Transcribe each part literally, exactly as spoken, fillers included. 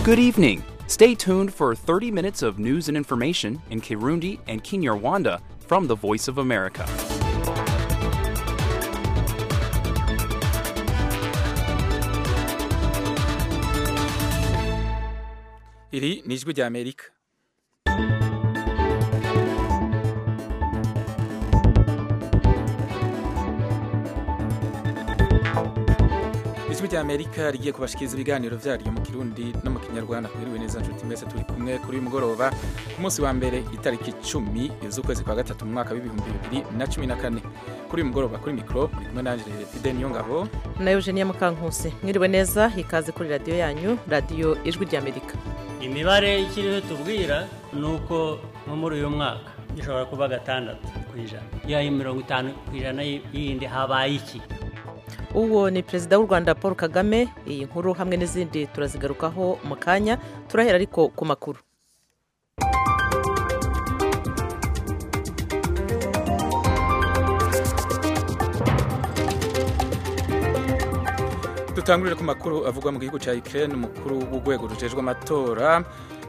Good evening. Stay tuned for thirty minutes of news and information in Kirundi and Kinyarwanda from the Voice of America. Iri ni ijwi rya Amerika. Ijwi rya Amerika rigiye kubashikiriza ibiganiro vyaryo mu Kirundi no mu Kinyarwanda. Mwiriwe neza nshuti mwese, turi kumwe kuri uyu mugoroba ku munsi wa mbere itariki cumi z'ukwezi kwa gatatu mu mwaka w'ibihumbi bibiri na cumi na kane. Kuri uyu mugoroba kuri mikro muri kumwe nanje Fide Niyongabo na Eugenia Mukankusi. Mwiriwe neza, ikaze kuri radio yanyu, radio Ijwi rya Amerika. Imibare ikiriho tubwira nuko nko muri uyu mwaka gishobora kuba gatandatu kwijana ya mirongo itanu kwijana yindi habaye iki. Uwo ni Perezida w'u Rwanda Paul Kagame. Iyi nkuru hamwe n'izindi turazigarukaho mu kanya, turahera ariko ku makuru. Dutangurire ku makuru avugwa mu gihugu ca Ukraine. Umukuru w'urwego rujejwe amatora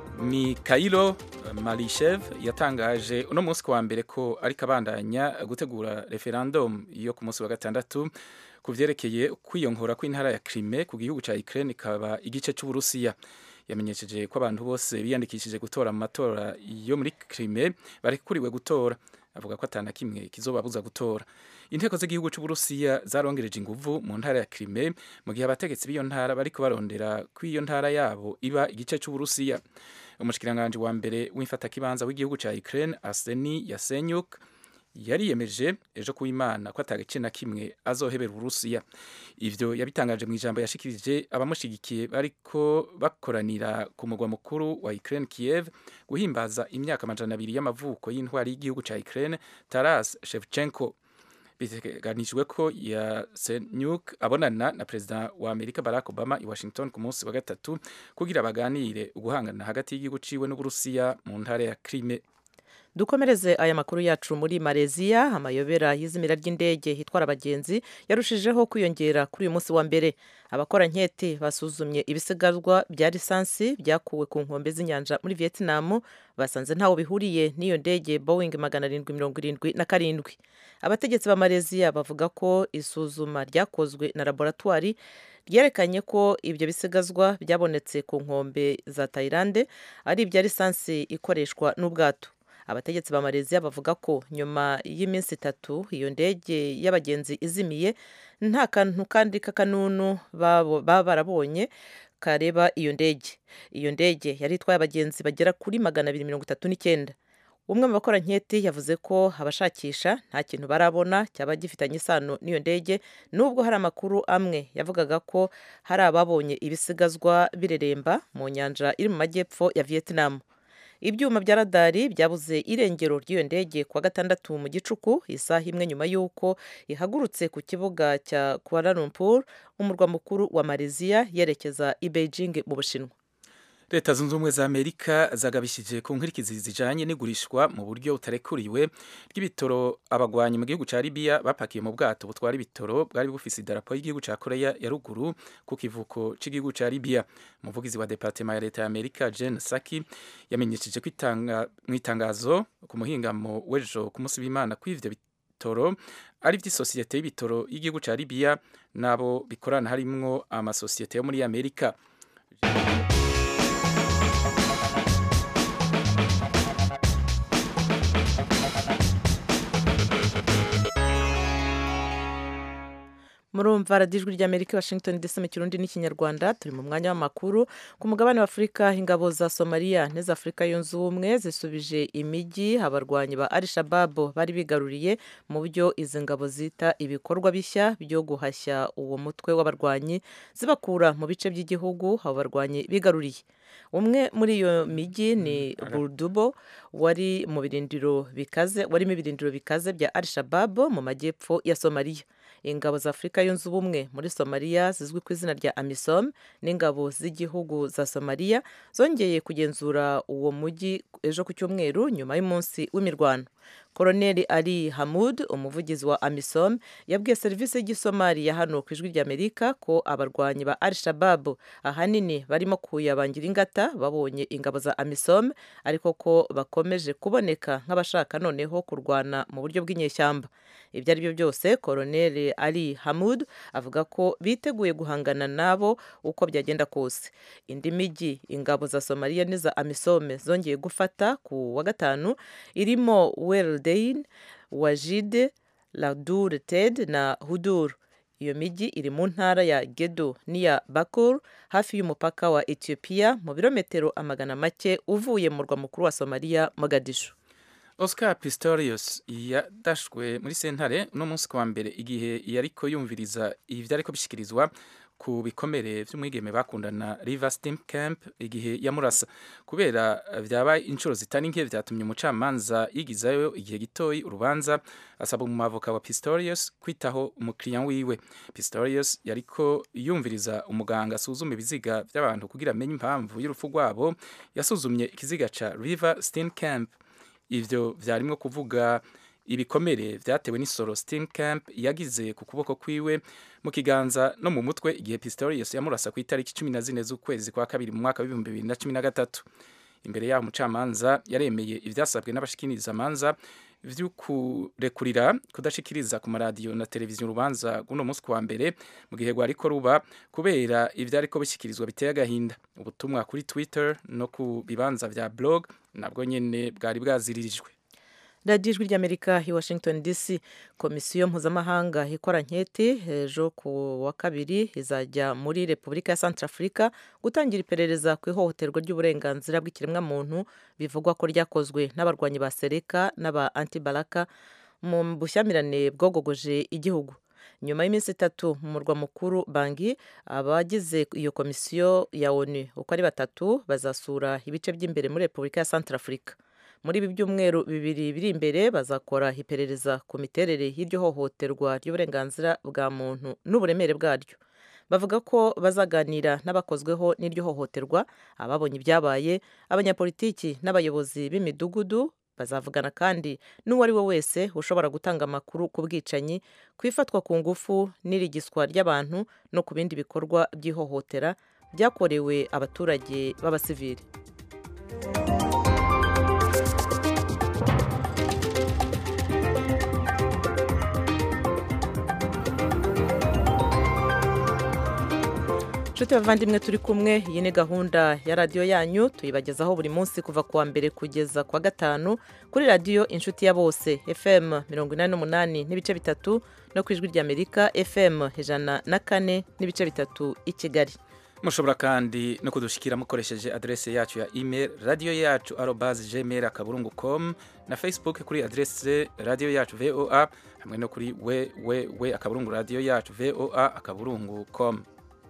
Mikhailo Malishev yatangaje uno munsi kwa mbere ko ariko abandanya gutegura referendum yo ku munsi wa gatandatu kuvyerekeye kwiyongora kw'intara ya Crimea ku gihugu ca Ukraine ikaba igice c'Uburusiya. Yamenyesheje ko abantu bose biyandikishije gutora mu matora yo muri Crimea barekuriwe gutora. Avuga ko atana kimwe kizobabuza gutora. Inteko z'igihugu c'Uburusiya zarongereje inguvu mu ntara ya Crimea mu gihe abategetsi b'iyo ntara bariko barondera kw'iyo ntara yabo iba igice c'Uburusiya. Umushikiranganje wa mbere w'imfatakibanza w'igihugu ca Ukraine Arseniy Yatsenyuk yariyemeje ejo kuw'Imana ko atagace na kimwe azohebera Uburusiya. Ivyo yabitangaje mu ijambo yashikirije abamushigikiye bariko bakoranira ku mugwa mukuru wa Ukraine Kiev guhimbaza imyaka amajana abiri y'amavuko y'intwari y'igihugu ca Ukraine Taras Shevchenko. Biteganijwe ko Yatsenyuk abonana na Perezida wa Amerika Barack Obama i Washington ku munsi wa gatatu kugira baganire uguhangana hagati y'igihugu ciwe n'Uburusiya mu ntara ya Crimea. Dukomereze aya makuru yacu muri Malaysia. Amayobera y'izimira ry'indege hitwara abagenzi yarushijeho kwiyongera kuri uyu munsi wa mbere. Abakora nketi basuzumye ibisigazwa bya lisansi byakuwe ku nkombe z'inyanja muri Vietnam basanze ntawo bihuriye n'iyo ndege Boeing magana arindwi mirongo irindwi na karindwi. Abategetsi ba Malaysia bavuga ko isuzuma ryakozwe na laboratoire ryerekanye ko ibyo bisigazwa byabonetse ku nkombe za Thailand ari ibya lisansi ikoreshwa n'ubwato. Abategetsi ba Malaysia bavuga ko nyuma y'iminsi itatu iyo ndege y'abagenzi izimiye nta kantu kandi kakanunu baba barabonye kareba iyo ndege. Iyo ndege yari itwaye abagenzi bagera kuri magana abiri mirongo itatu n'icyenda. Umwe mu bakora nketi yavuze ko abashakisha nta kintu barabona cyaba gifitanye isano n'iyo ndege, nubwo hari amakuru amwe yavugaga ko hari ababonye ibisigazwa bireremba mu nyanja iri mu majyepfo ya Vietnam. Ibyuma bya radari byabuze irengero ry'iyo ndege kwa gatandatu mu gicuku, isaha imwe nyuma y'uko ihagurutse ku kibuga cya Kuala Lumpur, umurwa mukuru wa Malaysia, yerekeza i Beijing mu Bushinwa. Leta zunze ubumwe za Amerika zagabishije ku nkurikizi zijanye n'igurishwa mu buryo utarekuriwe ry'ibitoro abagwanyi mu gihugu ca Libya bapakiye mu bwato butwara ibitoro bwari bufise idarapo y'igihugu ca Korea ya ruguru ku kivuko c'igihugu ca Libya. Umuvugizi wa Departement ya Leta ya Amerika Jen Psaki yamenyesheje ko itanga mu itangazo ku muhingamo w'ejo ku munsi w'Imana ko ivyo bitoro ari vy'isosiyete y'ibitoro y'igihugu ca Libya nabo bikorana harimwo amasosiyete yo muri Amerika. Murumva radijwi rya Amerika Washington D C mu Kirundi n'Ikinyarwanda. Turi mu mwanya w'amakuru. Ku mugabane wa Afrika, ingabo za Somalia neza Afrika yunze ubumwe zisubije imijyi abarwanyi ba Al-Shabaab bari bigaruriye mu byo izi ngabo zita ibikorwa bishya byo guhashya uwo mutwe w'abarwanyi zibakura mu bice by'igihugu abo barwanyi bigaruriye. Umwe muri iyo mijyi ni Burdubo wari mu birindiro bikaze warimo ibirindiro bikaze bya Al-Shabaab mu majyepfo ya Somalia. Ingabo za Afrika yunze ubumwe muri Somalia zizwi ku izina rya AMISOM n'ingabo z'igihugu za Somalia zongeye kugenzura uwo mujyi ejo ku cyumweru nyuma y'umunsi w'imirwano. Koloneli Ali Hamud umuvugizi wa AMISOM yabwiye serivisi y'igisomali ya hano ku ijwi ry'Amerika ko abarwanyi ba Al-Shabaab ahanini barimo kuyabangira ingata babonye ingabo za AMISOM ariko ko bakomeje kuboneka nk'abashaka noneho kurwana mu buryo bw'inyeshyamba. Ibyo ari byo byose Koloneli Ali Hamud avuga ko biteguye guhangana nabo uko byagenda kose. Indi miji ingabo za Somalia n'iza AMISOM zongeye gufata ku wa gatanu irimo Weldain, Wajid, Ladur Ted na Hudur. Iyo miji iri mu ntara ya Gedo n'iya Bakur hafi y'umupaka wa Ethiopia mu birometero amagana make uvuye mu murwa mukuru wa Somalia Mogadishu. Oscar Pistorius yadashwe muri sentare no munsi kwa mbere igihe yariko yumviriza ivyo ariko bishikirizwa ku bikomere vy'umwigeme bakundana River Steam Camp igihe yamurasa kubera vyabaye inshuro zitani nke vyatumye umucamanza yigizayo igihe gitoyi urubanza asaba mu mavoka wa Pistorius kwitaho umukiriya wiwe. Pistorius yariko yumviriza umuganga asuzuma ibiziga vy'abantu kugira amenye impamvu y'urupfu rwabo. Yasuzumye ikiziga ca River Steam Camp. Ivyo vyarimo kuvuga ibikomere vyatewe n'isoro Steam Camp yagize ku kuboko kwiwe mu kiganza no mu mutwe igihe Pistorius yamurasa ku itariki cumi na zine z'ukwezi kwa kabiri mu mwaka w'ibihumbi bibiri na cumi na gatatu. Imbere yaho umucamanza yaremeye ivyasabwe n'abashikiriza manza vy'ukurekurira kudashikiriza ku maradiyo na televiziyo urubanza guno munsi kwa mbere mu gihe rwariko ruba kubera ivyo ariko bishikirizwa biteye agahinda. Ubutumwa kuri Twitter no ku bibanza vya blog nabwo nyene bwari bwaziririjwe. radiyo ijwi ry'Amerika i Washington D C. Komisiyo mpuzamahanga ikora nketi ejo ku wa kabiri izajya muri Repubulika ya Centrafrica gutangira iperereza ku ihohoterwa ry'uburenganzira bw'ikiremwamuntu bivugwa ko ryakozwe n'abarwanyi ba Seleka n'aba Anti-Balaka mu bushyamirane bwogogoje igihugu. Nyuma y'iminsi itatu mu murwa mukuru Bangui, abagize iyo komisiyo ya ONU uko ari batatu bazasura ibice by'imbere muri Repubulika ya Centrafrica. Muri ibi byumweru bibiri biri imbere bazakora iperereza ku miterere y'iryo hohoterwa ry'uburenganzira bwa muntu n'uburemere bwaryo. Bavuga ko bazaganira n'abakozweho n'iryo hohoterwa, ababonye ibyabaye, abanyapolitiki n'abayobozi b'imidugudu. Bazavugana kandi n'uwo ari we wese ushobora gutanga amakuru ku bwicanyi, kwifatwa ku ngufu n'irigiswa ry'abantu no ku bindi bikorwa by'ihohotera byakorewe abaturage b'abasivili. Nshuti bavandimwe turi kumwe, iyi ni gahunda ya radiyo yanyu tuyibagezaho buri munsi kuva kuwa mbere kugeza kwa gatanu kuri radiyo Inshuti ya Bose F M mirongo inani n'umunani n'ibice bitatu no ku ijwi ry'Amerika F M ijana na kane n'ibice bitatu i Kigali. Mushobora kandi no kudushikira mukoresheje adresse yacu ya email radio yacu arobase gmail akaburungu com na Facebook kuri adresse radio yacu V O A hamwe no kuri we we we akaburungu radio yacu V O A akaburungu com.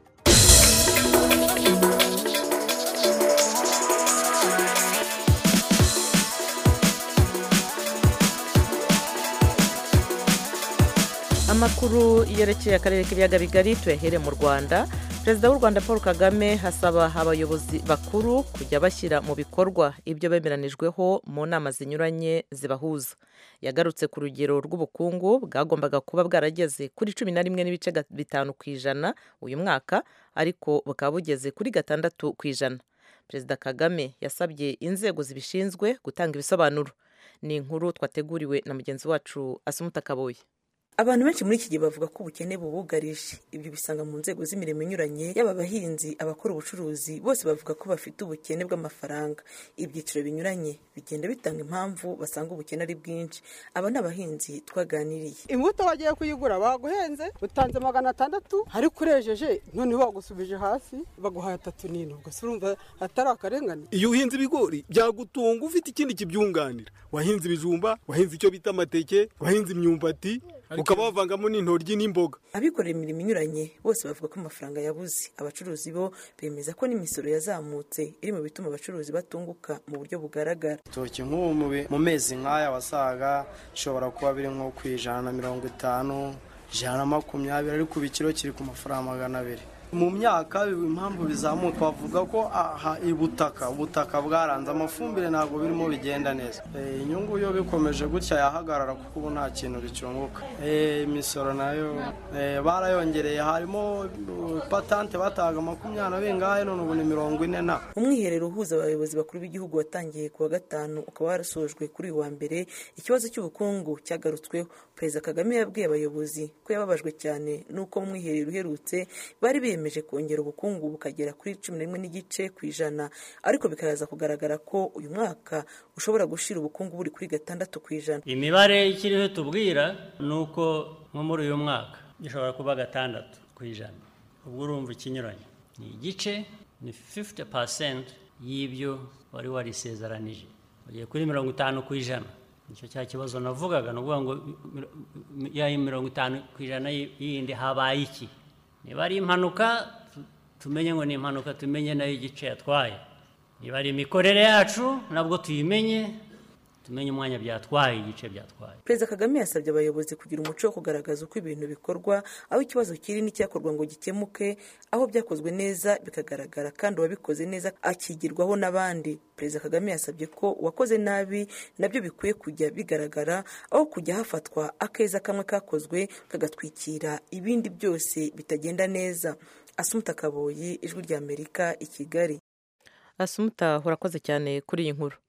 Amakuru yerekeye akarere k'ibiyaga bigari tuyahere mu Rwanda. Perezida w'u Rwanda Paul Kagame hasaba abayobozi bakuru kujya bashyira mu bikorwa ibyo bemeranijweho mu nama zinyuranye zibahuza. Yagarutse ku rugero rw'ubukungu bwagombaga kuba bwarageze kuri cumi na rimwe n'ibice bitanu ku ijana uyu mwaka, ariko bukaba bugeze kuri gatandatu ku ijana. Perezida Kagame yasabye inzego zibishinzwe gutanga ibisobanuro. Ni inkuru twateguriwe na mugenzi wacu Asumuta Kaboye. Abantu benshi muri iki gihe bavuga ko ubukene bubugarije. Ibyo bisanga mu nzego z'imirimo inyuranye, yaba abahinzi, abakora ubucuruzi, bose bavuga ko bafite ubukene bw'amafaranga. Ibyiciro binyuranye bigenda bitanga impamvu basanga ubukene ari bwinshi. Aba ni abahinzi twaganiriye. Imbuto wagiye kuyigura baguhenze, utanze magana atandatu, ariko urejeje none bagusubije hasi baguhaye atatu nino. Ubwo urumva atari akarengane. Iyo uhinze ibigori byagutunga ufite ikindi kibyunganira. Wahinze ibijumba, wahinze icyo bita amateke, wahinze imyumbati, ukaba wavangamo n'intoryi n'imboga. Abikorera imirimo inyuranye bose bavuga ko amafaranga yabuze. Abacuruzi bo bemeza ko n'imisoro yazamutse iri mu bituma abacuruzi batunguka mu buryo bugaragara. Toki nk'ubu mu mezi nk'aya wasaga ishobora kuba biri nko ku ijana na mirongo itanu, ijana na makumyabiri, ariko ibiciro kiri ku mafaranga magana abiri. mu myaka impamvu bizamuka bavuga ko aha ibutaka ubutaka bwaranze amafumbire ntabwo birimo bigenda neza. Inyungu yo bikomeje gutya yahagarara kuko ubu nta kintu bicunguka. Imisoro nayo barayongereye, harimo patante bataga makumyabiri bingahe none ubu ni mirongo ine na. Umwiherero uhuza abayobozi bakuru b'igihugu watangiye kuwa gatanu ukaba warasojwe kuri uyu wa mbere. Ikibazo cy'ubukungu cyagarutsweho. Perezida Kagame yabwiye abayobozi ko yababajwe cyane nuko mu mwiherero uherutse bari biyemeje kongera ubukungu bukagera kuri cumi n'imwe n'igice ku ijana, ariko bikaza kugaragara ko uyu mwaka ushobora gushira ubukungu buri kuri gatandatu ku ijana. Imibare ikiriho tubwira nuko nko muri uyu mwaka gishobora kuba gatandatu ku ijana. Ubwo urumva ikinyuranye ni igice, ni fifty percent y'ibyo wari warisezeranije, ugiye kuri mirongo itanu ku ijana. Nicyo cya kibazo navugaga, nuvuga ngo yayi mirongo itanu ku ijana yindi habaye iki. Niba ari impanuka tumenye ngo ni impanuka, tumenye nayo igice yatwaye. Niba ari imikorere yacu nabwo tuyimenye, tumenye umwanya byatwaye, igice byatwaye. Perezida Kagame yasabye abayobozi kugira umuco wo kugaragaza uko ibintu bikorwa, aho ikibazo kiri n'icyakorwa ngo gikemuke, aho byakozwe neza bikagaragara kandi uwabikoze neza akigirwaho n'abandi. Perezida Kagame yasabye ko uwakoze nabi nabyo bikwiye kujya bigaragara, aho kujya hafatwa akeza kamwe kakozwe kagatwikira ibindi byose bitagenda neza. Asumuta Kaboyi, Ijwi rya Amerika, i Kigali. Asumuta, urakoze cyane kuri iyi nkuru.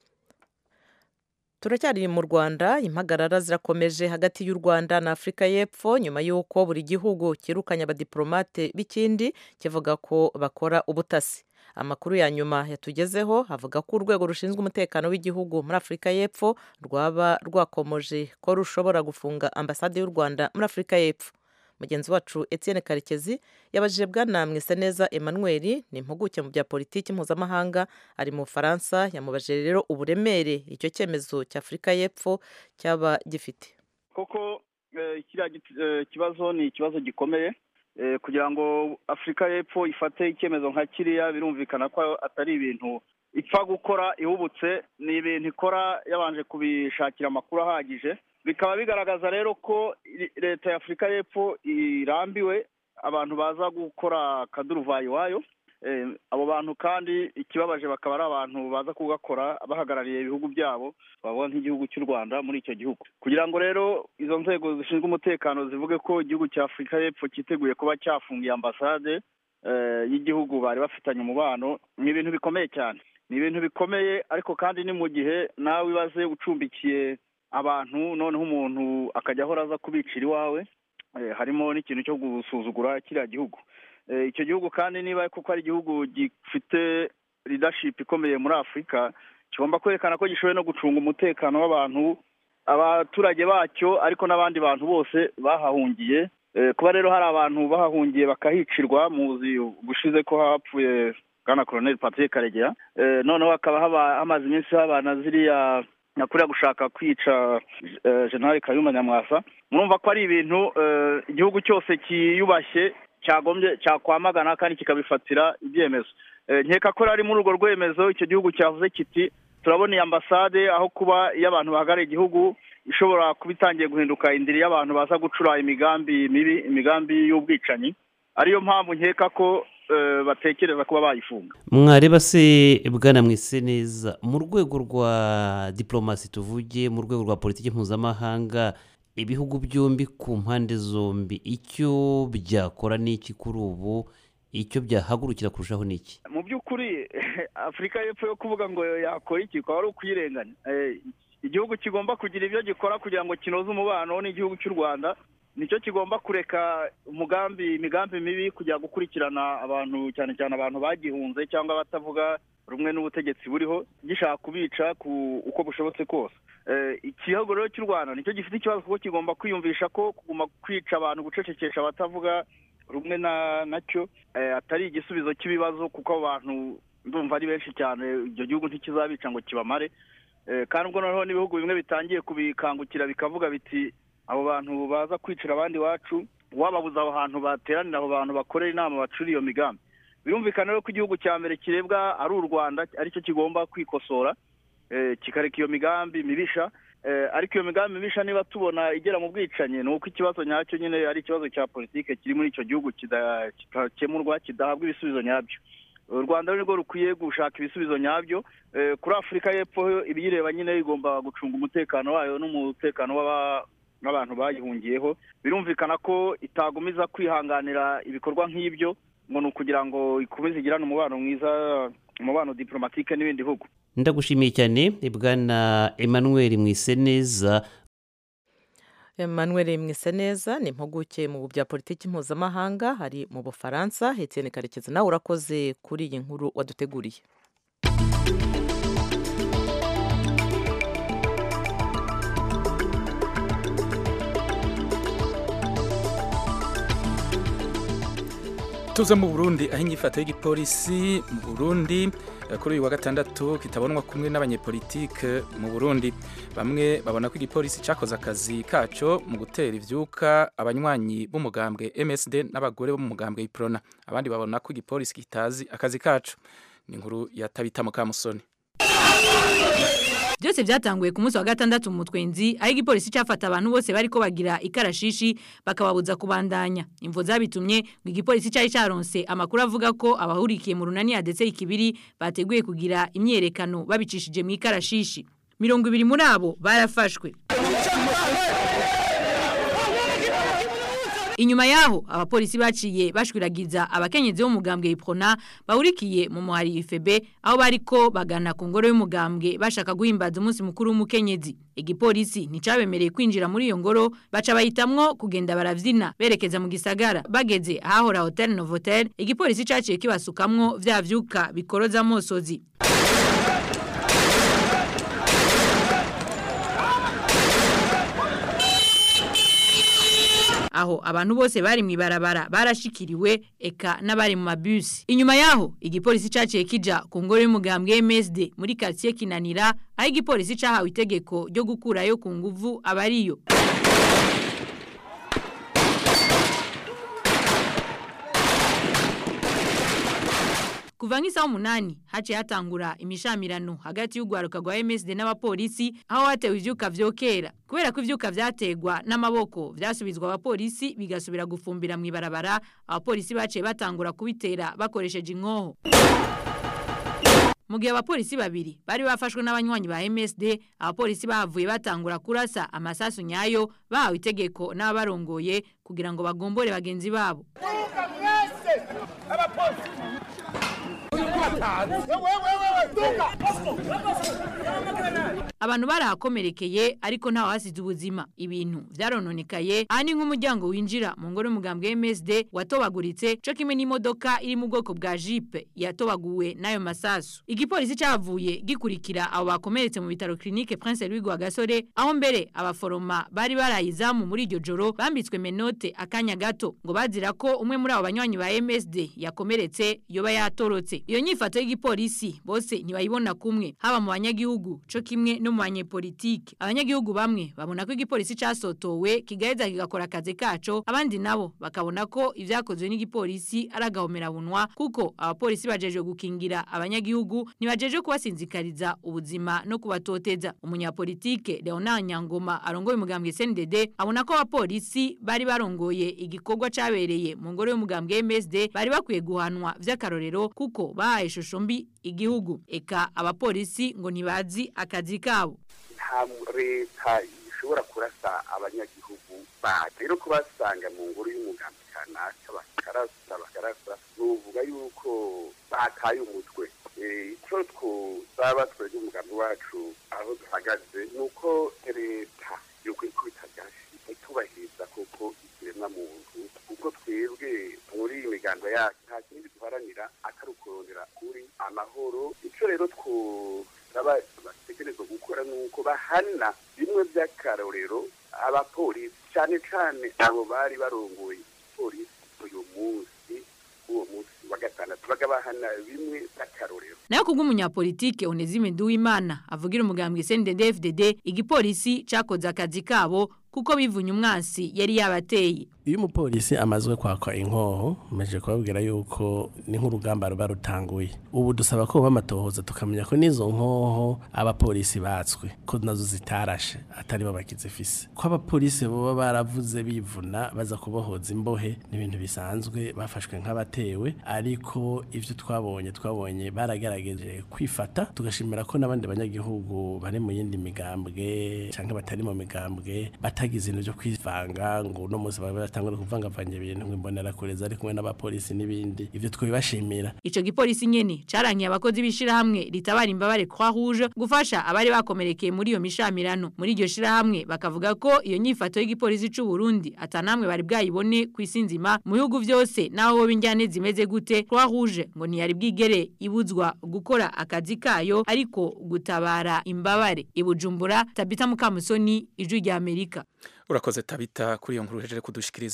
Turacyari mu Rwanda. Impagarara zirakomeje hagati y'u Rwanda na Afurika y'Epfo nyuma y'uko buri gihugu kirukanye abadiplomate b'ikindi kivuga ko bakora ubutasi. Amakuru ya nyuma yatugezeho avuga ko urwego rushinzwe umutekano w'igihugu muri Afurika y'Epfo rwaba rwakomoje ko rushobora gufunga ambasade y'u Rwanda muri Afurika y'Epfo. Mugenzi wacu Etienne Karekezi yabajije Bwana Mwiseneza Emmanuel, ni impuguke mu bya politiki mpuzamahanga, ari mu Faransa. Yamubajije rero uburemere icyo cyemezo cya Afurika y'Epfo cyaba gifite. Koko kiriya kibazo ni ikibazo gikomeye. Kugira ngo Afurika y'Epfo ifate icyemezo nka kiriya birumvikana ko atari ibintu ipfa gukora ihubutse, ni ibintu ikora yabanje kubishakira amakuru ahagije. Bikaba bigaragaza rero ko leta ya Afurika y'Epfo irambiwe abantu baza gukora kaduruvayi wayo. E, abo bantu kandi ikibabaje bakaba ari abantu baza kugakora bahagarariye ibihugu byabo, babona nk'igihugu cy'u Rwanda muri icyo gihugu. Kugira ngo rero izo nzego zishinzwe umutekano zivuge ko igihugu cya Afurika y'Epfo cyiteguye kuba cyafungiye ambasade e, y'igihugu bari bafitanye umubano, ni ibintu bikomeye cyane. Ni ibintu bikomeye, ariko kandi ni mu gihe nawe ibaze ucumbikiye abantu noneho umuntu akajya ahora aza kubicira iwawe. E, harimo n'ikintu cyo gusuzugura kiriya gihugu. E, icyo gihugu kandi niba kuko ari igihugu gifite leadership ikomeye muri Afurika, kigomba kwerekana ko gishoboye no gucunga umutekano w'abantu, abaturage bacyo, ariko n'abandi bantu bose bahahungiye. E, kuba rero hari abantu bahahungiye bakahicirwa, muzi gushize ko hapfuye Bwana Colonel Patrick Karegeya. E, noneho hakaba hamaze iminsi habana ziriya nakuriya gushaka kwica uh, General Kayumba Nyamwasa. Murumva ko ari ibintu uh, igihugu cyose kiyubashye cyagombye cyakwamagana kandi kikabifatira ibyemezo. Uh, nkeka ko ari muri urwo rwemezo icyo gihugu cyavuze kiti turabona iyi ambasade aho kuba iyo abantu bahagarariye igihugu ishobora kubitangiye guhinduka indiri y'abantu baza gucura imigambi mibi, imigambi y'ubwicanyi. Ariyo mpamvu nkeka ko batekereza kuba bayifunga. Mwareba se Bwana Mwiseneza, mu rwego rwa diplomasi tuvuge, mu rwego rwa politiki mpuzamahanga, ibihugu byombi ku mpande zombi icyo byakora n'iki kuri ubu, icyo byahagurukira kurushaho n'iki? Mu by'ukuri Afurika y'Epfo yo kuvuga ngo yakora iki kwa ari ukuyirenganya. Igihugu kigomba kugira ibyo gikora kugira ngo kinoze umubano n'igihugu cy'u Rwanda. Nicyo kigomba kureka umugambi imigambi mibi kujya gukurikirana abantu, cyane cyane abantu bagihunze cyangwa batavuga rumwe n'ubutegetsi buriho, gishaka kubica ku uko bushobotse kose. Eh, ikihugu rero cy'u Rwanda nicyo gifite ikibazo kuko kigomba kwiyumvisha ko kuguma kwica abantu, gucecekesha abatavuga rumwe na nacyo eh, atari igisubizo cy'ibibazo, kuko abantu ndumva ari benshi cyane, icyo gihugu ntikizabica ngo kibamare. Eh, kandi ubwo noneho n'ibihugu bimwe bitangiye kubikangukira bikavuga biti abo bantu baza kwicira abandi wacu, wababuza aho hantu bateranira, aho bantu bakorera inama bacuri iyo migambi. Birumvikana rero ko igihugu cya mbere kirebwa ari u Rwanda, aricyo kigomba kwikosora, eh, kikareka iyo migambi mibisha. ariko iyo migambi mibisha niba tubona igera mu bwicanyi ni uko ikibazo nyacyo nyine ari ikibazo cya politike kiri muri icyo gihugu kidakemurwa kidahabwa ibisubizo nyabyo. U Rwanda rwo rukwiye gushaka ibisubizo nyabyo. Kuri Afurika y'Epfo ibiyireba nyine igomba gucunga umutekano wayo n'umutekano w'abantu bayihungiyeho. Birumvikana ko itagumiza kwihanganira ibikorwa nk'ibyo ngo nukugira ngo ikomeze igirane umubano mwiza, umubano diplomatique n'ibindi bihugu. Ndagushimiye cyane Bwana Emmanuel Mwiseneza. Emmanuel Mwiseneza ni impuguke mu bya politiki mpuzamahanga hari mu Bufaransa. Etienne Karekezi nawe urakoze kuri iyi nkuru waduteguriye. Tuza mu Burundi aho inyifato y'igipolisi mu Burundi kuri uyu wa gatandatu kitabonwa kumwe n'abanyepolitike mu Burundi. Bamwe babona ko igipolisi cyakoze akazi kaco mu gutera ivyuka abanywanyi b'umugambwe M S D n'abagore bo mu mugambwe Iprona. Abandi babona ko igipolisi kitazi akazi kaco. Ni inkuru ya Tabita Mukamusoni. Byose byatanguye ku munsi wa gatandatu mu Mutwenzi aho igipolisi cyafata abantu bose bariko bagira ikarashishi bakababuza kubandanya. Imvo zabitumye ngo igipolisi cyari cyaronse amakuru avuga ko abahurikiye mu runani A D C ikibiri bateguye kugira imyerekano babicishije mu ikarashishi. mirongo ibiri muri abo barafashwe. Inyuma yaho abapolisi baciye bashwiragiza abakenyezi bo mugambwe Iprona bahurikiye mu muhari F B aho bariko bagana ku ngoro y'umugambwe bashaka guhimbaza umunsi mukuru w'umukenyezi. Igipolisi nticabemereye kwinjira muri iyo ngoro, baca bahitamwo kugenda baravyina berekeza mu gisagara. Bageze ahahora Hotel Novotel, igipolisi caciye kibasukamwo vya vyuka bikoroza amosozi. Aho abantu bose bari mwibarabara barashikiriwe eka n'abari mu mabus. Inyuma yaho igipolisi caciye kija ku ngoro y'umugambwe M S D muri quartier Kinanira aho igipolisi cahawe itegeko ryo gukurayo ku nguvu abariyo. Kuva nk'isaha umunani haciye hatangura imishamirano hagati y'ugwaruka rwa M S D n'abapolisi aho hatewe ivyuka vyokera. Kubera ko ivyuka vyategwa n'amaboko vyasubizwa abapolisi bigasubira gufumbira mu ibarabara, abapolisi baciye batangura kubitera bakoresheje inkoho. Mu gihe abapolisi babiri bari bafashwe n'abanywanyi ba M S D, abapolisi bahavuye batangura kurasa amasasu nyayo bahawe itegeko n'abarongoye kugira ngo bagombore bagenzi babo. Abantu barahakomerekeye ariko ntawe hasize ubuzima. Ibintu vyarononekaye ani nk'umuryango winjira mu ngoro y'umugambwe M S D watobaguritse cyo kimwe n'imodoka iri mu bwoko bwa Jeep yatobaguwe nayo masasu. Igipolisi cyavuye gikurikira abo bakomeretse mu bitaro Clinique Prince Louis Rwagasore aho mbere abaforoma bari barayizamu muri iryo joro bambitswe menote akanya gato ngo bazira ko umwe muri abo banywanyi ba M S D yakomeretse yoba yatorotse. Iyo nyifato y'igipolisi bose ntibayibona kumwe haba mu banyagihugu cyo kimwe no mu banyepolitike. Abanyagihugu bamwe babona ko igipolisi casotowe kigaheza kigakora akazi kaco, abandi nabo bakabona ko ivyakozwe n'igipolisi aragahomera bunwa kuko abapolisi bajeje gukingira abanyagihugu nibajeje kubasinzikariza ubuzima no kubatoteza. Umunyapolitike Leonard Nyangoma arongoye umugambwe C N D D abona ko abapolisi bari barongoye igikorwa cabereye mu ngoro y'umugambwe M S D bari bakwiye guhanwa vy'akarorero kuko bahaye ishusho mbi igihugu. Eka abapolisi ngo ntibazi akazi kabo. Nta leta ishobora kurasa abanyagihugu ba rero kubasanga mu ngoro y'umugambwe kanaka bakarasa bakarasa nuvuga yuko bataye umutwe. Icyo twaba twebwe umugambi wacu aho duhagaze nuko leta yo kwikubita gashi tubahiriza koko ikiremwa muntu kuko twebwe muri iyi migambi yacu nta kindi duharanira atari ukurondera kuri amahoro. Icyo rero twaba batekerezwa gukora nuko bahana bimwe by'akarorero abapolisi cyane cyane abo bari barongoye polisi uyu munsi uwo munsi wa gatandatu bagabahana bimwe bakarorero. Nayo kubw'umunyapolitike Onezime Nduwimana avugira umugambwe C N D D F D D igipolisi cakoze akazi kabo kuko bivunye umwansi yari yabateye. Iyo umupolisi amazwe kwakwa inkoho meje kubabwira yuko ni nk'urugamba ruba rutanguye. Ubu dusaba ko bamatohoza tukamenya ko nizo nkoho abapolisi batswe ko nazo zitarashe atari bo bakizifise. Ko abapolisi bo baravuze bivuna baza kubohoza imbohe n'ibintu bisanzwe bafashwe nk'abatewe, ariko ivyo twabonye twabonye baragerageje kwifata, tugashimira ko nabandi banyagihugu bari mu yindi migambwe canke batari mu migambwe batagize ibintu byo kwivanga ngo no muzi batangura kuvangavanya ibintu nk'imbonera kureza ari kumwe n'abapolisi n'ibindi. Ivyo twibashimira. Ico gipolisi nyene carangiye abakozi bishira hamwe ritabara imbabare Croix Rouge gufasha abari bakomerekeye muri iyo mishamirano. Muri iryo shira hamwe bakavuga ko iyo nyifato y'igipolisi c'u Burundi atanamwe bari bwayibone kwisinzima mu bihugu vyose naho bo binjyane zimeze gute. Croix Rouge ngo ntiyari bwigere ibuzwa gukora akazi kayo ariko gutabara imbabare. Ibujumbura, Tabita Mukamusoni, Ijwi rya Amerika. Urakoze Tabita kuri iyo nkuru hejeje kudushikiriza.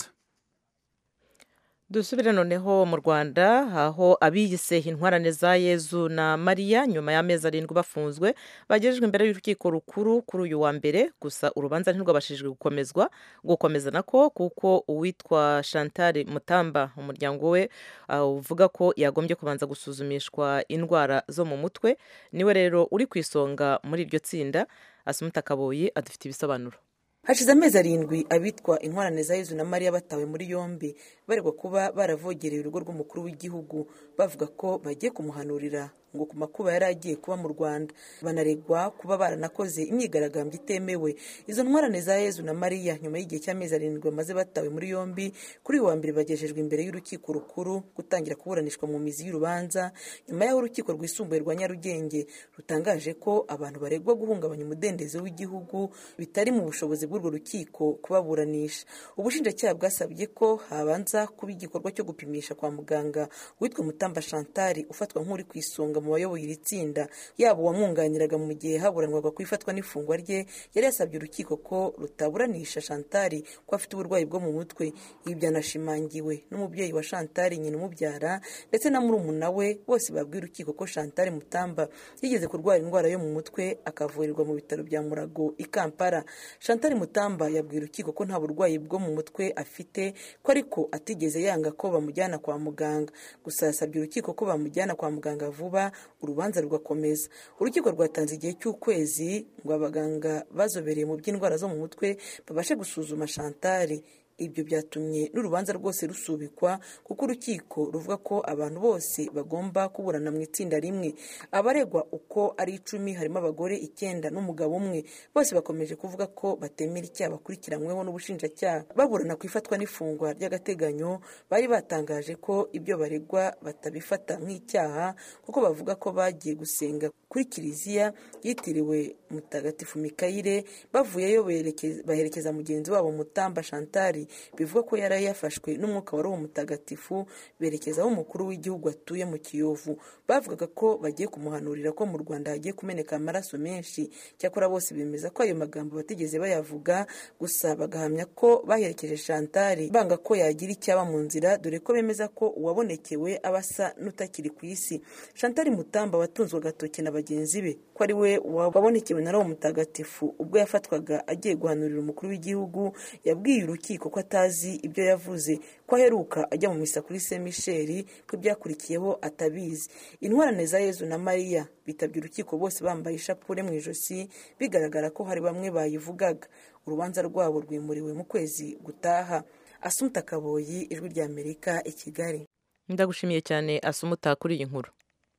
Dusubire noneho mu Rwanda aho abiyise intwarane za Yezu na Mariya nyuma y'amezi arindwi bafunzwe bagejejwe imbere y'urukiko rukuru kuri uyu wa mbere, gusa urubanza ntirwabashijwe gukomezwa gukomeza nako kuko uwitwa Chantal Mutamba umuryango we uvuga uh, ko yagombye kubanza gusuzumishwa indwara zo mu mutwe. Niwe rero uri kwisonga muri iryo tsinda. Asumuta Kaboyi adufite ibisobanuro. Hashize amezi arindwi abitwa intwarane za Yezu na Mariya batawe muri yombi baregwa kuba baravogereye urugo rw'umukuru w'igihugu bavuga ko bagiye kumuhanurira ngo ku makuba yari agiye kuba mu Rwanda. Banaregwa kuba baranakoze imyigaragambyo itemewe. Izo ntwarane za Yezu na Mariya nyuma y'igihe cy'amezi arindwi bamaze batawe muri yombi kuri uwa mbere bagejejwe imbere y'urukiko rukuru gutangira kuburanishwa mu mizi y'urubanza, nyuma y'aho urukiko rwisumbuye rwa Nyarugenge rutangaje ko abantu baregwa guhungabanya umudendezo w'igihugu bitari mu bushobozi bw'urwo rukiko kubaburanisha. Ubushinjacyaha bwasabye ko habanza kuba igikorwa cyo gupimisha kwa muganga witwa Mutamba Chantal ufatwa nk'uri kwisonga mu bayoboye iri tsinda, yabo wamwunganiraga mu gihe haburanwaga kwifatwa n'ifungwa rye. Yari yasabye urukiko ko rutaburanisha Chantal ko afite uburwayi bwo mu mutwe. Ibi byanashimangiwe n'umubyeyi wa Chantal nyina umubyara ndetse na murumuna we, bose babwiye urukiko ko Chantal Mutamba yigeze kurwara indwara yo mu mutwe akavurirwa mu bitaro bya Murago i Kampala. Chantal Mutamba yabwiye urukiko ko nta burwayi bwo mu mutwe afite, ko ariko atigeze yanga ko bamujyana kwa muganga. Gusa yasabye urukiko ko bamujyana kwa muganga vuba urubanza rugakomeza. Urukiko rwatanze igihe cy'ukwezi ngo abaganga bazobereye mu by'indwara zo mu mutwe babashe gusuzuma Chantal. Ibyo byatumye n'urubanza rwose rusubikwa kuko urukiko ruvuga ko abantu bose bagomba kuburana mu itsinda rimwe. Abaregwa uko ari icumi harimo abagore icyenda n'umugabo umwe, bose bakomeje kuvuga ko batemera icyaha bakurikiranyweho n'ubushinjacyaha. Baburana ku ifatwa n'ifungwa ry'agateganyo bari batangaje ko ibyo baregwa batabifata nk'icyaha kuko bavuga ko bagiye gusenga kuri kiliziya yitiriwe Mutagatifu Mikayire, bavuyeyo baherekeza mugenzi wabo Mutamba Chantal bivuga ko yari yafashwe n'umwuka wa Roho Mutagatifu berekeza aho umukuru w'igihugu atuye mu Kiyovu. Bavugaga ko bagiye kumuhanurira ko mu Rwanda hagiye kumeneka amaraso menshi. Cyakora bose bemeza ko ayo magambo batigeze bayavuga, gusa bagahamya ko baherekeje Chantal banga ko yagira icyaba mu nzira, dore ko bemeza ko uwabonekewe abasa n'utakiri ku isi. Chantal Mutamba watunzwe agatoki na bagenzi be ko ari we wabonekewe na Roho Mutagatifu ubwo yafatwaga agiye guhanurira umukuru w'igihugu, yabwiye urukiko ko atazi ibyo yavuze, ko aheruka ajya mu misa kuri Saint Michel, ko ibyakurikiyeho atabizi. Intwarane za Yezu na Mariya bitabye urukiko bose bambaye ishapure mu ijosi, bigaragara ko hari bamwe bayivugaga. Urubanza rwabo rwimuriwe mu kwezi gutaha. Asumuta Kaboyi, Ijwi rya Amerika, i Kigali. Ndagushimiye cyane Asumuta kuri iyi nkuru.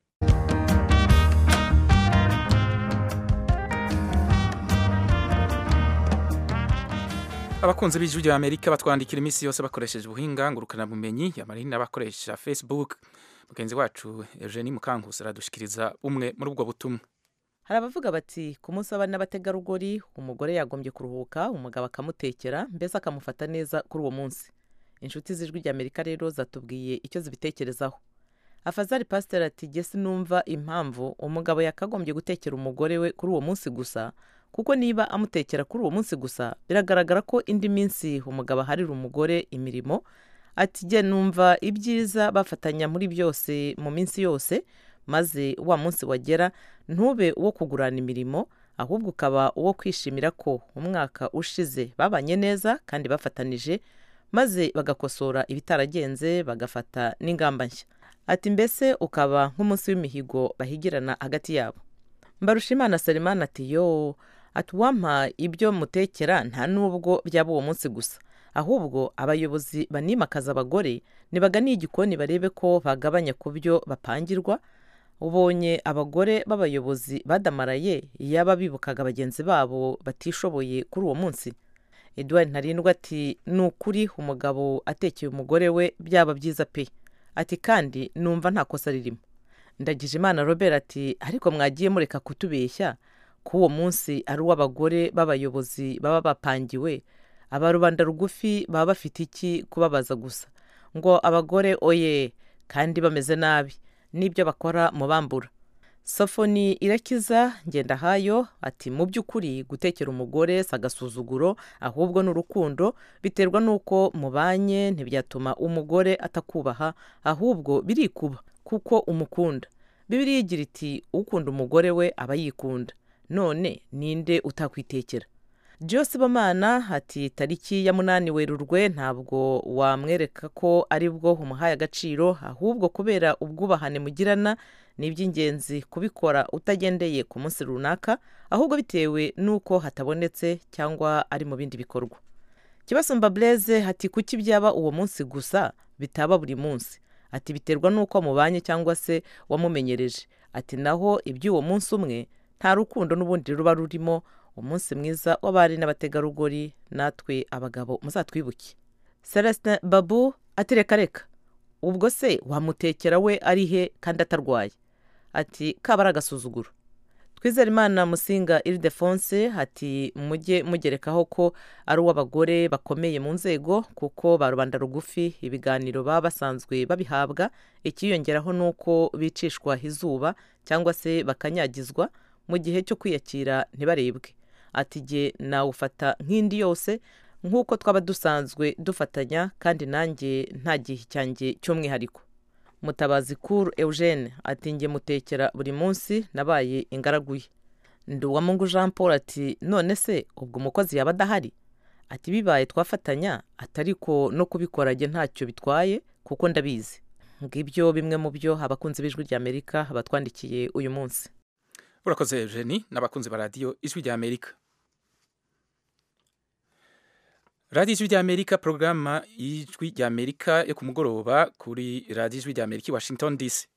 Abakunzi b'Ijwi rya Amerika batwandikira iminsi yose bakoresheje ubuhinga ngurukana bumenyi yamarina bakoresha Facebook. Mugenzi wacu Eugenie Mukankusi aradushikiriza umwe muri ubwo butumwa. Hari abavuga bati ku munsi w'abana n'abategarugori umugore yagombye kuruhuka, umugabo akamutekera, mbese akamufata neza kuri uwo munsi. Inshuti z'Ijwi rya Amerika rero zatubwiye icyo zibitekerezaho. Afazari Pastor ati gese numva impamvu umugabo yakagombye gutekera umugore we kuri uwo munsi gusa, kuko niba amutekera kuri uwo munsi gusa biragaragara ko indi minsi umugabo harira umugore imirimo ati jye numva ibyiza bafatanya muri byose mu minsi yose, maze wa munsi wagera ntube uwo kugurana imirimo, ahubwo ukaba uwo kwishimira ko umwaka ushize babanye neza kandi bafatanije, maze bagakosora ibitaragenze bagafata n'ingamba nshya. Ati mbese ukaba nk'umunsi w'imihigo bahigirana hagati yabo. Mbarushimana Salimana ati yo, ati uwampa ibyo mutekera nta nubwo byaba uwo munsi gusa, ahubwo abayobozi banimakaza abagore nibagane igikoni barebe ko bagabanya ku byo bapangirwa. Ubonye abagore b'abayobozi badamaraye yaba bibukaga bagenzi babo batishoboye kuri uwo munsi. Edouard Ntarindwa ati ni ukuri umugabo atekeye umugore we byaba byiza pe. Ati kandi numva nta kosa ririmo. Ndagijimana Robert ati ariko mwagiye mureka kutubeshya ko uwo munsi ari uw'abagore b'abayobozi baba bapangiwe, abarubanda rugufi baba bafite iki kubabaza gusa ngo abagore oye kandi bameze nabi n'ibyo bakora mu bambura. Sofoni Irakiza Ngendahayo ati mu by'ukuri gutekera umugore sagasuzuguro ahubwo n'urukundo, biterwa nuko mubanye ntibyatuma umugore atakubaha, ahubwo birikuba kuko umukunda. Bibiliya igira iti ukunda umugore we aba yikunda, none ninde utakwitekera. Jose Bamana ati tariki ya munani Werurwe ntabwo wamwereka ko ari bwo umuhaye agaciro, ahubwo kubera ubwubahane mugirana n'iby'ingenzi kubikora utagendeye ku munsi runaka, ahubwo bitewe nuko hatabonetse cyangwa ari mu bindi bikorwa. Kibasumba Blaise ati kuki byaba uwo munsi gusa bitaba buri munsi. Ati biterwa nuko mubanye cyangwa se wamumenyereje. Ati naho iby'uwo munsi umwe nta rukundo n'ubundi ruba rurimo. Umunsi mwiza w'abari n'abategarugori natwe abagabo muzatwibuke. Celestin Babu ati reka reka, ubwo se wamutekera we ari he kandi atarwaye. Ati kabara agasuzuguro. Twizerimana Musinga Ildefonse ati mujye mugerekaho ko ari uw'abagore bakomeye mu nzego kuko barubanda rugufi ibiganiro baba basanzwe babihabwa, ikiyongeraho nuko bicishwa izuba cyangwa se bakanyagizwa mu gihe cyo kwiyakira ntibarebwe. Ati jye nawufata nk'indi yose nk'uko twaba dusanzwe dufatanya kandi nanjye nta gihe cyanjye cy'umwihariko. Mutabazi Kuru Eugene ati nge mutekera buri munsi nabaye ingaraguye. Nduwamungu Jean Paul ati none se ubwo umukozi yaba adahari. Ati bibaye twafatanya, atariko no kubikora jye ntacyo bitwaye kuko ndabizi. Ngibyo bimwe mu byo abakunzi b'Ijwi ry'Amerika batwandikiye uyu munsi. Urakoze Eugenie n'abakunzi ba radio Ijwi ry'Amerika. Radio Ijwi ry'Amerika, programa Ijwi ry'Amerika yo ku mugoroba kuri Radio Ijwi ry'Amerika Washington D C.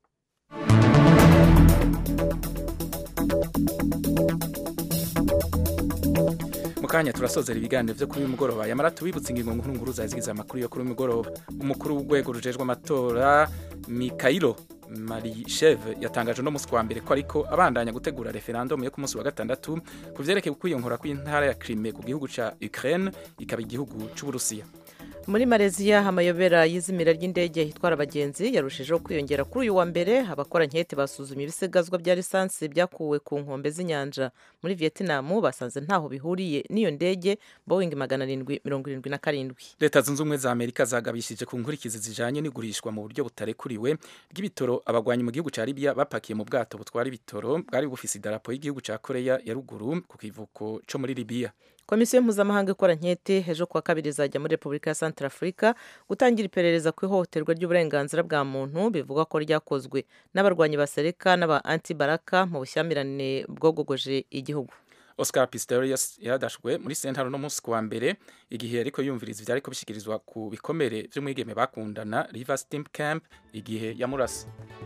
Mukanya turasozera ibiganiro byo kuri uyu mugoroba. Yamara tubibutse ingingo nkuru nkuru zazigize amakuru yo kuri uyu mugoroba. Umukuru w'urwego rujejwe amatora Mikhailo Malishev yatangaje no musi wa mbere ko ariko abandanya gutegura referendum yo ku munsi wa gatandatu kuvyerekeye kwiyongora kw'intara ya Crimea ku gihugu ca Ukraine ikaba igihugu c'u Burusiya. Muri Malaysia amayobera y'izimira ry'indege hitwara abagenzi yarushijeho kwiyongera kuri uyu wa mbere. Abakora nkete basuzumye ibisigazwa bya lisansi byakuwe ku nkombe z'inyanja muri Vietnam basanze ntaho bihuriye n'iyo ndege Boeing magana arindwi mirongo irindwi na karindwi. Leta zunze ubumwe za Amerika zagabishije ku nkurikizi zijanye n'igurishwa mu buryo butarekuriwe bw'ibitoro abagwanyi mu gihugu ca Libya bapakiye mu bwato butwara ibitoro bwari bufise idarapo y'igihugu ca Korea ya ruguru ku kivuko co muri Libya. Komisiyo mpuzamahanga ikora nkete ejo kuwa kabiri zajya muri Repubulika ya Centrafrica gutangira iperereza ku ihohoterwa ry'uburenganzira bwa muntu bivuga ko ryakozwe n'abarwanyi ba Seleka n'aba anti-Baraka mu bushyamirane bwogogoje igihugu. Oscar Pistorius yadashwe muri sentaro no munsi kwa mbere igihe ariko yumviriza ivyariko bishikirizwa ku bikomere vy'umwigeme bakundana River Steam Camp igihe yamurasa.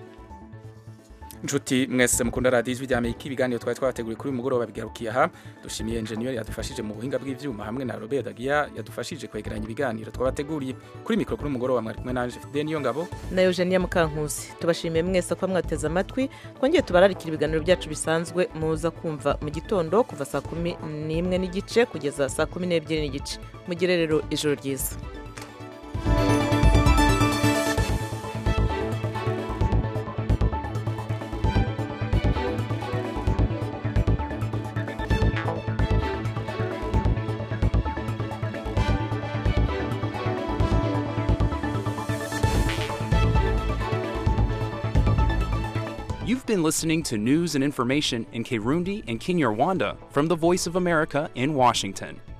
Njuti mwese mukunda Radio Ijwi ry'Amerika, ibiganiro twari twabateguriye kuri uyu mugoroba bigarukiye aha. Dushimiye engineer yadufashije mu buhinga bw'ivyuma hamwe na Robert Dagia yadufashije kwegeranya ibiganiro twabateguriye. Kuri mikro kuri umugoroba mwari kumwe nanje Fidel Niyongabo na Eugenia Mukankusi. Tubashimiye mwese ko mwateze amatwi. Twongeye tubararikira ibiganiro byacu bisanzwe muza kumva mu gitondo kuva saa kumi n'imwe n'igice kugeza saa kumi n'ebyiri n'igice. Mugire rero ijoro ryiza. You've been listening to news and information in Kirundi and Kinyarwanda from the Voice of America in Washington.